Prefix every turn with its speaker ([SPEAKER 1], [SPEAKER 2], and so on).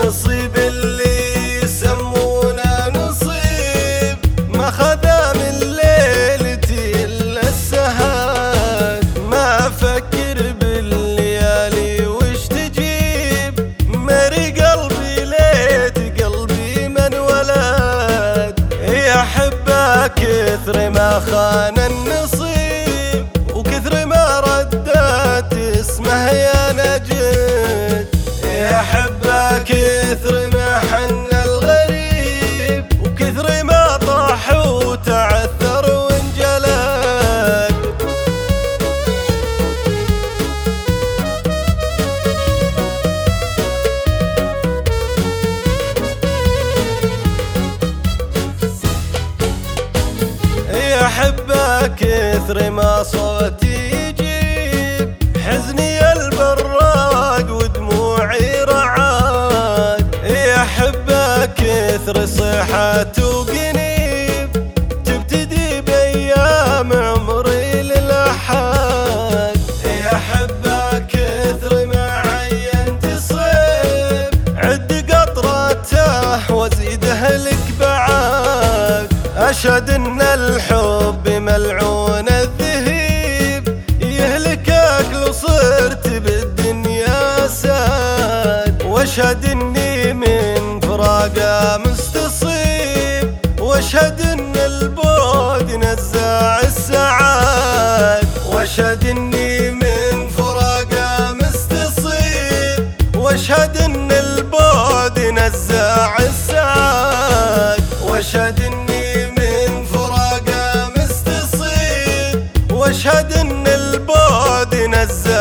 [SPEAKER 1] النصيب اللي يسمونه نصيب ما خذا من ليلتي إلا السهاد. ما أفكر بالليالي وش تجيب، مري قلبي ليت قلبي من ولد. يا حبه كثر ما خان النصيب وكثر ما ردت اسمه يا نجد. يا حبه كثر ما حن الغريب وكثر ما طاح وتعثر وانجلد. يا حبه كثر ما صوتي يجيب حزني البراق ودموعي رعاد. يا حبه كثر صيحة وقنيب تبتدي بأيام عمري للأحد. يا حبه كثر ما عينت صيب عد قطرته وازيده لك بعد. أشهد إن الحب ملعون الذهيب يهلكك لو صرت بالدنيا ساد. واشهد إني من فراقه مستصيب واشهد إن البعد نزاع السعاد. واشهد إني من فراقه مستصيب واشهد إن البعد نزاع السعاد. واشهد إني من فراقه مستصيب واشهد إن البعد نزاع